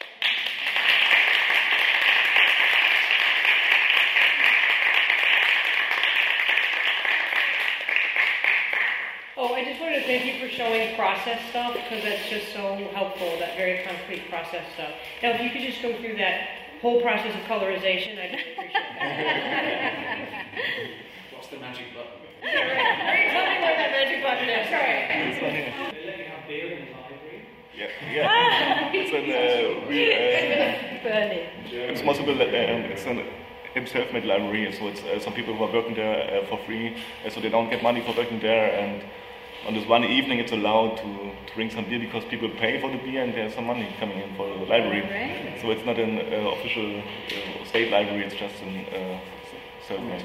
Oh, I just wanted to thank you for showing process stuff, because that's just so helpful, that very concrete process stuff. Now, if you could just go through that whole process of colorization, I'd really appreciate that. What's the magic button? Yeah, right. Tell me what that magic button is. Sorry. They let you have beer in the library? Yeah, yeah. It's an, uh, we, uh, Burning. it's possible that um, it's an a self-made library, so it's uh, some people who are working there uh, for free, uh, so they don't get money for working there. And on this one evening, it's allowed to, to drink some beer because people pay for the beer, and there's some money coming in for the library. Right. So it's not an uh, official uh, state library; it's just an uh, self-made.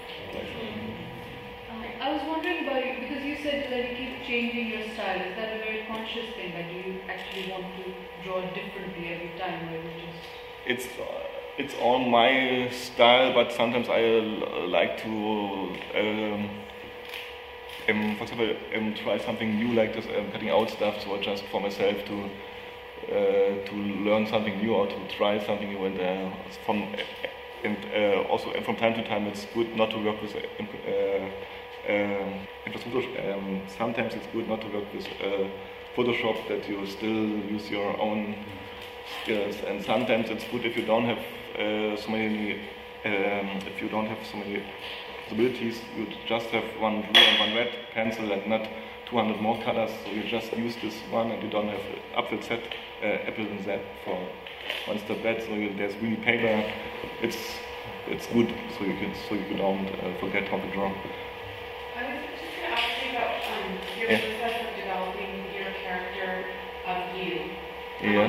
I was wondering about you, because you said that you keep changing your style. Is that a very conscious thing, that you actually want to draw differently every time, or you just... It's uh, it's on my style, but sometimes I uh, like to, um, um, for example, um, try something new like this, um, cutting out stuff, so just for myself to uh, to learn something new or to try something new. And uh, from and uh, also and from time to time, it's good not to work with. Uh, uh, um, sometimes it's good not to work with uh, Photoshop, that you still use your own skills, and sometimes it's good if you don't have uh, so many um, if you don't have so many possibilities, you just have one blue and one red pencil and not two hundred more colors, so you just use this one and you don't have Apfel Z, uh, Apple and Z for one step back, so you, there's really paper, it's it's good, so you can so you don't uh, forget how to draw. I was just going to ask you about um, your Yeah. process of developing your character of you. Yeah. Um,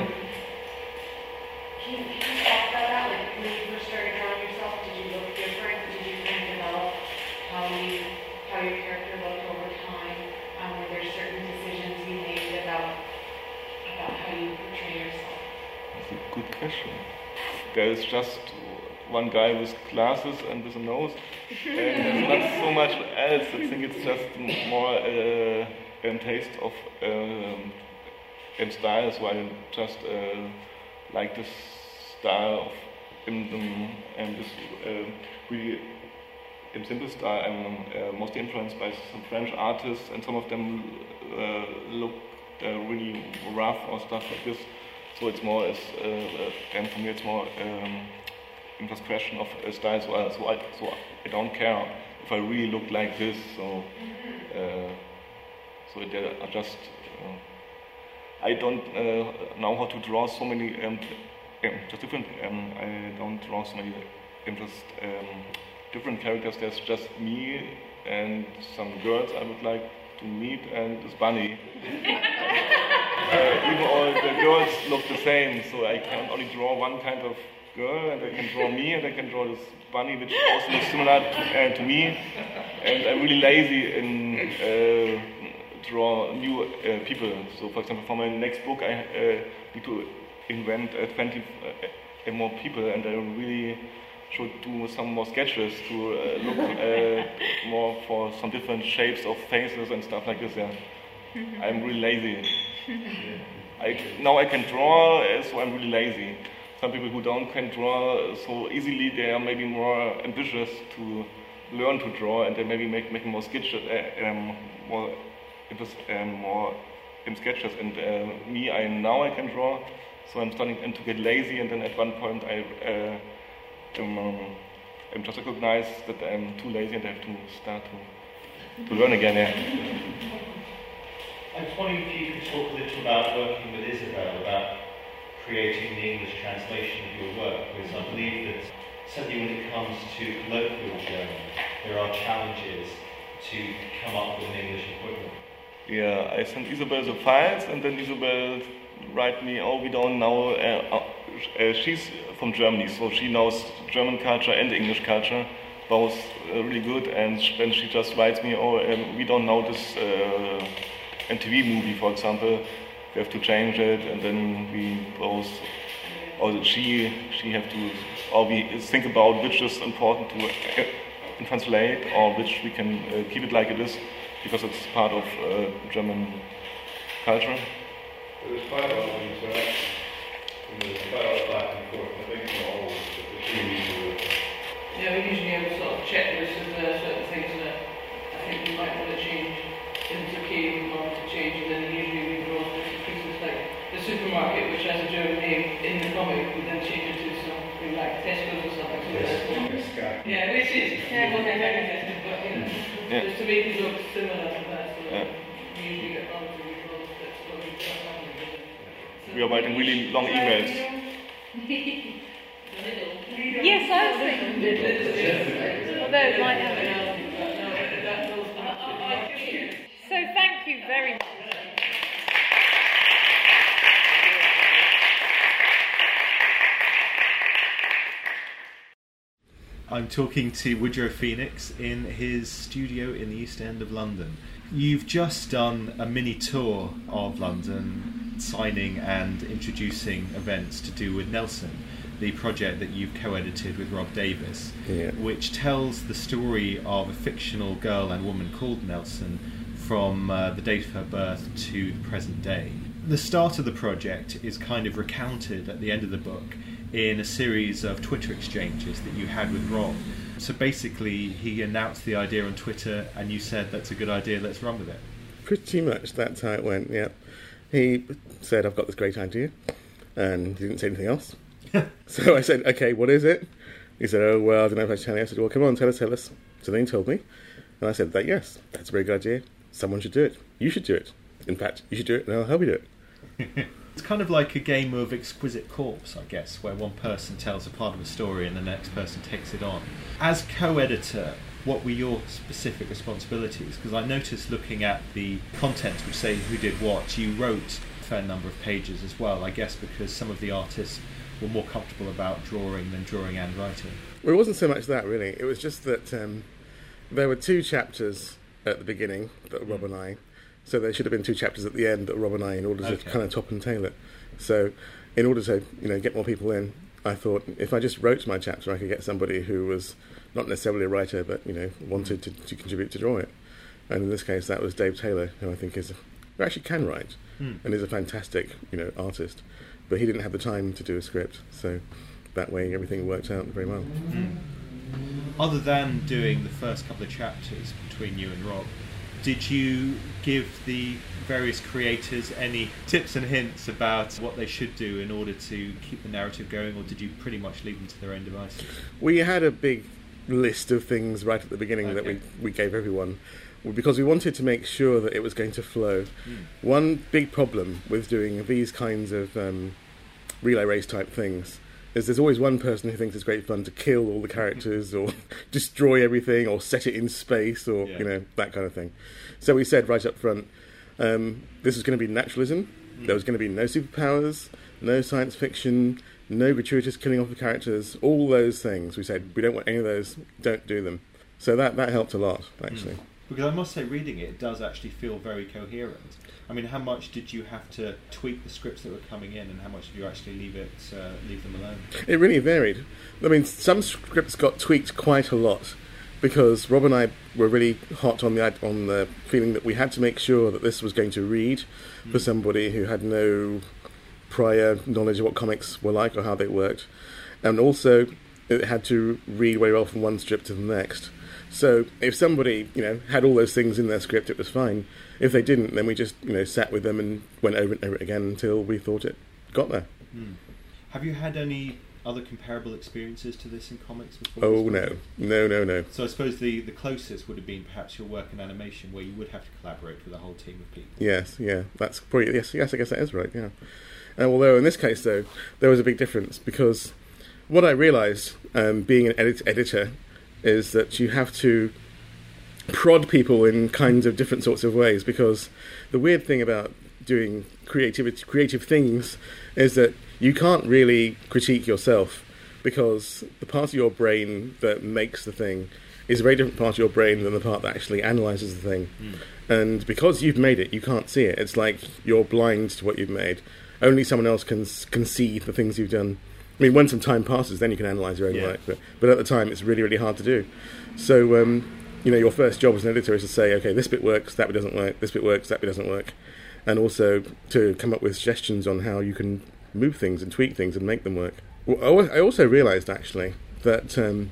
can, you- can you talk about that? Like when you first started drawing yourself, did you look different? Did you kind of develop how you how your character looked over time? Um, were there certain decisions you made about about how you portray yourself? That's a good question. There is just one guy with glasses and with a nose, and there's not so much else. I think it's just more uh, a taste of um, in style, so I just uh, like this style of in, um, and this uh, really in simple style. I'm uh, mostly influenced by some French artists, and some of them uh, look uh, really rough or stuff like this. So it's more as uh, and for me it's more um, in this question of uh, style. So I, so I so I don't care if I really look like this. So uh, so there are just uh, I don't uh, know how to draw so many um, um, just different. Um, I don't draw so many um, just um, different characters. There's just me and some girls I would like to meet and this bunny. Uh, even all the girls look the same, so I can only draw one kind of girl, and I can draw me, and I can draw this bunny, which also looks similar to, uh, to me. And I'm really lazy in uh, draw new uh, people. So, for example, for my next book, I uh, need to invent uh, twenty uh, more people, and I really should do some more sketches to uh, look uh, more for some different shapes of faces and stuff like this. Yeah, I'm really lazy. I, now I can draw, uh, so I'm really lazy. Some people who don't can draw so easily, they are maybe more ambitious to learn to draw, and they maybe make making more sketches, uh, um, more interest, um, more in sketches. And uh, me, I now I can draw, so I'm starting to get lazy. And then at one point, I uh, am, um, I'm just recognize that I'm too lazy, and I have to start to to learn again. Yeah. I was wondering if you could talk a little about working with Isabel, about creating the English translation of your work, because I believe that certainly when it comes to colloquial German, there are challenges to come up with an English equivalent. Yeah, I sent Isabel the files, and then Isabel write me, oh, we don't know, uh, uh, she's from Germany, so she knows German culture and English culture, both uh, really good, and then she just writes me, oh, um, we don't know this uh, M T V movie, for example, we have to change it, and then we both, or she, she have to, or we think about which is important to uh, translate, or which we can uh, keep it like it is, because it's part of uh, German culture. There's quite a lot of interaction, and there's quite a lot of back and forth. I think not always, but the two usually. Yeah, we usually have a sort of checklist of uh, certain things that I think we might want to change. It's okay if we want to change, and then usually we draw different pieces like the supermarket, which has a German name in the comic, we then change it to something like Tesco's or something. So that's yeah, which is yeah, what they have, but you know, Yeah. just to make it look similar to that. So Yeah. we usually get on to redraw that's what we do. We are writing really long emails. Yes, I was thinking. Although it might have. So thank you very much. I'm talking to Woodrow Phoenix in his studio in the East End of London. You've just done a mini tour of London, signing and introducing events to do with Nelson, the project that you've co-edited with Rob Davis, Yeah. which tells the story of a fictional girl and woman called Nelson from uh, the date of her birth to the present day. The start of the project is kind of recounted at the end of the book in a series of Twitter exchanges that you had with Rob. So basically, he announced the idea on Twitter, and you said, that's a good idea, let's run with it. Pretty much, that's how it went, yeah. He said, I've got this great idea, and he didn't say anything else. So I said, okay, what is it? He said, oh, well, I don't know if I should tell you. I said, well, come on, tell us, tell us. So then he told me. And I said, that yes, that's a very good idea. Someone should do it. You should do it. In fact, you should do it and I'll help you do it. It's kind of like a game of exquisite corpse, I guess, where one person tells a part of a story and the next person takes it on. As co-editor, what were your specific responsibilities? Because I noticed looking at the content which say who did what, you wrote a fair number of pages as well, I guess because some of the artists were more comfortable about drawing than drawing and writing. Well, it wasn't so much that, really. It was just that um, there were two chapters at the beginning that were Rob and I, so there should have been two chapters at the end that were Rob and I in order to Okay. kind of top and tail it. So in order to, you know, get more people in, I thought if I just wrote my chapter, I could get somebody who was not necessarily a writer, but, you know, wanted to, to contribute to draw it. And in this case, that was Dave Taylor, who I think is, who actually can write, Mm. and is a fantastic, you know, artist. But he didn't have the time to do a script, so that way everything worked out very well. Mm. Other than doing the first couple of chapters between you and Rob, did you give the various creators any tips and hints about what they should do in order to keep the narrative going, or did you pretty much leave them to their own devices? We had a big list of things right at the beginning that we, Okay. we gave everyone, because we wanted to make sure that it was going to flow. Mm. One big problem with doing these kinds of um, relay race type things is there's always one person who thinks it's great fun to kill all the characters or destroy everything or set it in space or, Yeah. you know, that kind of thing. So we said right up front, um, this is going to be naturalism. Mm. There was going to be no superpowers, no science fiction, no gratuitous killing off the characters, all those things. We said, we don't want any of those, don't do them. So that, that helped a lot, actually. Mm. Because I must say, reading it, it does actually feel very coherent. I mean, how much did you have to tweak the scripts that were coming in, and how much did you actually leave it, uh, leave them alone? It really varied. I mean, some scripts got tweaked quite a lot because Rob and I were really hot on the on the feeling that we had to make sure that this was going to read mm. for somebody who had no prior knowledge of what comics were like or how they worked, and also it had to read very well from one strip to the next. So if somebody, you know, had all those things in their script, it was fine. If they didn't, then we just, you know, sat with them and went over and over it again until we thought it got there. Mm. Have you had any other comparable experiences to this in comics before? Oh, no. No, no, no. So I suppose the, the closest would have been perhaps your work in animation, where you would have to collaborate with a whole team of people. Yes, yeah. That's probably, yes, yes, I guess that is right, yeah. Uh, although in this case, though, there was a big difference because what I realised, um, being an edit- editor, is that you have to prod people in kinds of different sorts of ways, because the weird thing about doing creativity, creative things is that you can't really critique yourself, because the part of your brain that makes the thing is a very different part of your brain than the part that actually analyses the thing. Mm. And because you've made it, you can't see it. It's like you're blind to what you've made. Only someone else can can see the things you've done. I mean, when some time passes, then you can analyse your own yeah. work. But, but at the time, it's really, really hard to do. So, um, you know, your first job as an editor is to say, okay, this bit works, that bit doesn't work, this bit works, that bit doesn't work. And also to come up with suggestions on how you can move things and tweak things and make them work. Well, I also realised, actually, that um,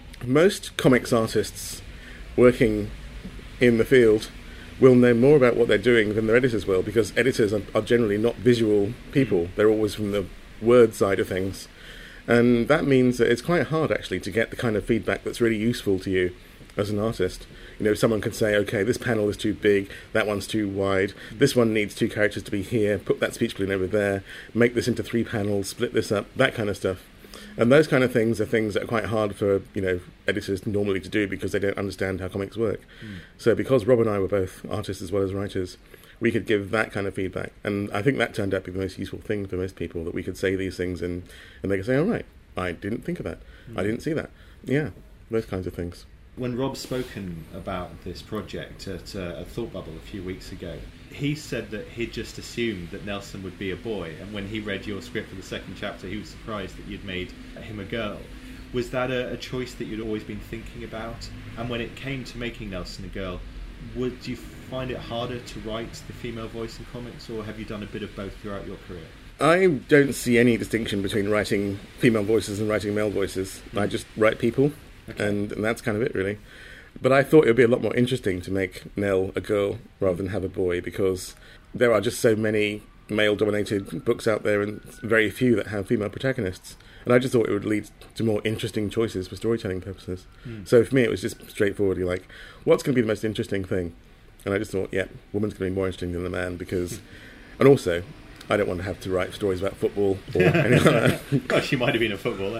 most comics artists working in the field will know more about what they're doing than their editors will, because editors are, are generally not visual people. They're always from the word side of things. And that means that it's quite hard, actually, to get the kind of feedback that's really useful to you as an artist. You know, someone can say, okay, this panel is too big, that one's too wide, this one needs two characters to be here, put that speech balloon over there, make this into three panels, split this up, that kind of stuff. And those kind of things are things that are quite hard for, you know, editors normally to do because they don't understand how comics work. Mm. So because Rob and I were both artists as well as writers, we could give that kind of feedback. And I think that turned out to be the most useful thing for most people, that we could say these things and, and they could say, oh, right, I didn't think of that. Mm. I didn't see that. Yeah, those kinds of things. When Rob's spoken about this project at uh, a Thought Bubble a few weeks ago, he said that he'd just assumed that Nelson would be a boy, and when he read your script for the second chapter, he was surprised that you'd made him a girl. Was that a, a choice that you'd always been thinking about? And when it came to making Nelson a girl, would you find it harder to write the female voice in comics, or have you done a bit of both throughout your career? I don't see any distinction between writing female voices and writing male voices. Mm. I just write people. Okay. And, and that's kind of it, really. But I thought it would be a lot more interesting to make Nell a girl rather than have a boy, because there are just so many male-dominated books out there and very few that have female protagonists. And I just thought it would lead to more interesting choices for storytelling purposes. Mm. So for me, it was just straightforwardly like, what's going to be the most interesting thing? And I just thought, yeah, woman's going to be more interesting than the man because... And also, I don't want to have to write stories about football or anything like that. Gosh, you might have been a footballer.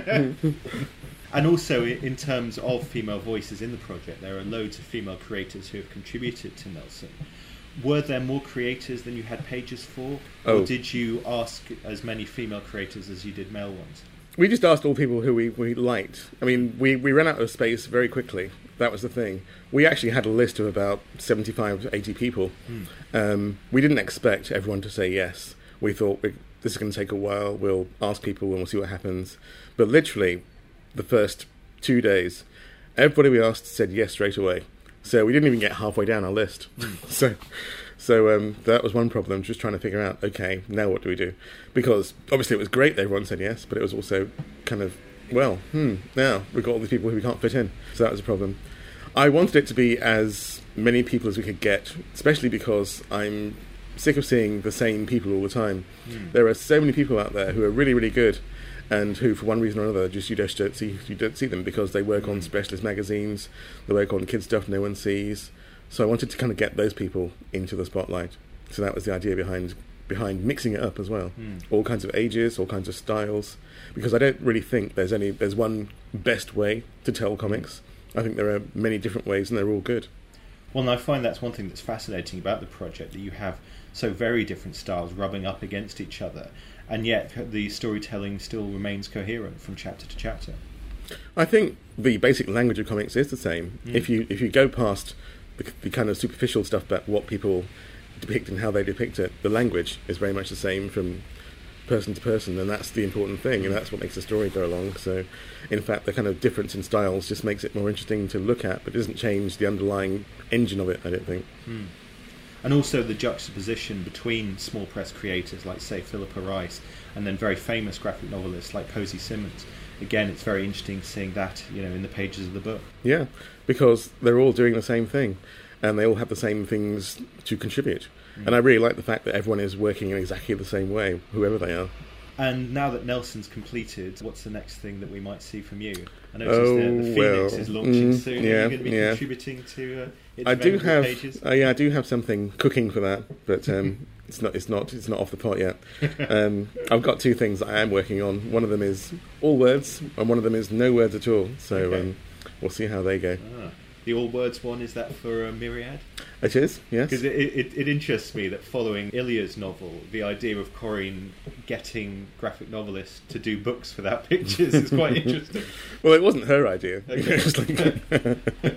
And also, in terms of female voices in the project, there are loads of female creators who have contributed to Nelson. Were there more creators than you had pages for? Oh. Or did you ask as many female creators as you did male ones? We just asked all people who we, we liked. I mean, we, we ran out of space very quickly. That was the thing. We actually had a list of about seventy-five to eighty people. Mm. Um, we didn't expect everyone to say yes. We thought we, this is going to take a while. We'll ask people and we'll see what happens. But literally, the first two days, everybody we asked said yes straight away. So we didn't even get halfway down our list. Mm. so so um, that was one problem, just trying to figure out, okay, now what do we do? Because obviously it was great that everyone said yes, but it was also kind of, well, hmm, now we've got all these people who we can't fit in. So that was a problem. I wanted it to be as many people as we could get, especially because I'm sick of seeing the same people all the time. Mm. There are so many people out there who are really, really good and who, for one reason or another, just you just don't see you don't see them because they work on specialist magazines, they work on kids stuff no one sees. So I wanted to kind of get those people into the spotlight. So that was the idea behind behind mixing it up as well. Mm. All kinds of ages, all kinds of styles, because I don't really think there's any there's one best way to tell comics. I think there are many different ways, and they're all good. Well, and I find that's one thing that's fascinating about the project, that you have so very different styles rubbing up against each other, and yet the storytelling still remains coherent from chapter to chapter. I think the basic language of comics is the same. Mm. If you if you go past the, the kind of superficial stuff about what people depict and how they depict it, the language is very much the same from person to person, and that's the important thing, and that's what makes the story go along. So in fact the kind of difference in styles just makes it more interesting to look at, but it doesn't change the underlying engine of it, I don't think. Mm. And also the juxtaposition between small press creators like, say, Philippa Rice, and then very famous graphic novelists like Posy Simmons. Again, it's very interesting seeing that, you know, in the pages of the book. Yeah, because they're all doing the same thing, and they all have the same things to contribute. Mm. And I really like the fact that everyone is working in exactly the same way, whoever they are. And now that Nelson's completed, what's the next thing that we might see from you? I noticed oh, the, the Phoenix well, is launching mm, soon. Yeah, Are you going to be yeah. contributing to uh, its I do have, pages? Uh, yeah, I do have something cooking for that, but um, it's not, it's not, it's not off the pot yet. Um, I've got two things that I am working on. One of them is all words, and one of them is no words at all. So okay. um, we'll see how they go. Ah. The all words one, is that for uh, Myriad? It is, yes. Because it, it, it interests me that following Ilya's novel, the idea of Corinne getting graphic novelists to do books without pictures is quite interesting. Well, it wasn't her idea. Okay. It was like,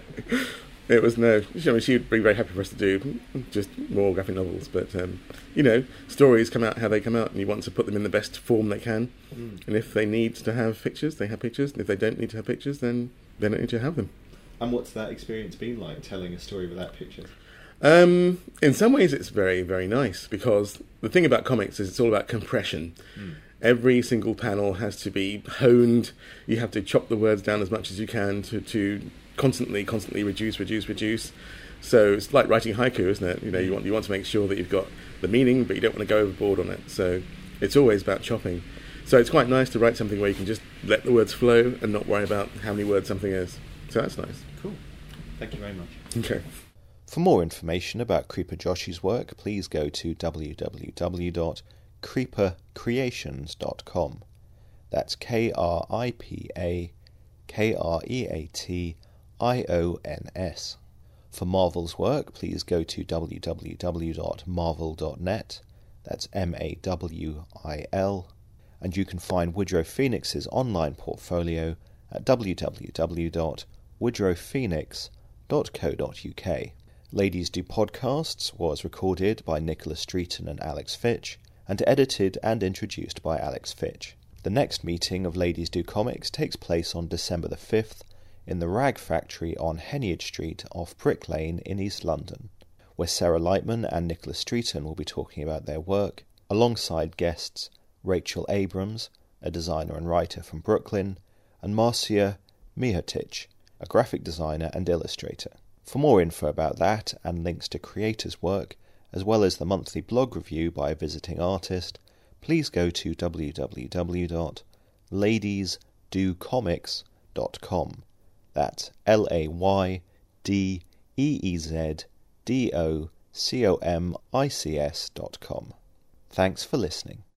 it was no. I mean, she'd be very happy for us to do just more graphic novels, but um, you know, stories come out how they come out, and you want to put them in the best form they can. Mm. And if they need to have pictures, they have pictures. And if they don't need to have pictures, then they don't need to have them. And what's that experience been like, telling a story without pictures? Um, in some ways it's very, very nice, because the thing about comics is it's all about compression. Mm. Every single panel has to be honed. You have to chop the words down as much as you can to, to constantly, constantly reduce, reduce, reduce. So it's like writing haiku, isn't it? You know, you want you want to make sure that you've got the meaning, but you don't want to go overboard on it. So it's always about chopping. So it's quite nice to write something where you can just let the words flow and not worry about how many words something is. So that's nice. Cool. Thank you very much. Okay. For more information about Creeper Joshi's work, please go to w w w dot creeper creations dot com. That's K R I P A K R E A T I O N S. For Marvel's work, please go to w w w dot marvel dot net. That's M A W I L. And you can find Woodrow Phoenix's online portfolio at w w w dot woodrow phoenix dot co dot u k. Ladies Do Podcasts was recorded by Nicholas Streeton and Alex Fitch, and edited and introduced by Alex Fitch. The next meeting of Ladies Do Comics takes place on December the fifth in the Rag Factory on Henyard Street off Brick Lane in East London, where Sarah Lightman and Nicholas Streeton will be talking about their work, alongside guests Rachel Abrams, a designer and writer from Brooklyn, and Marcia Mihatic, a graphic designer and illustrator. For more info about that and links to creators' work, as well as the monthly blog review by a visiting artist, please go to w w w dot ladies do comics dot com. That's L A Y D E E Z D O C O M I C S dot com. Thanks for listening.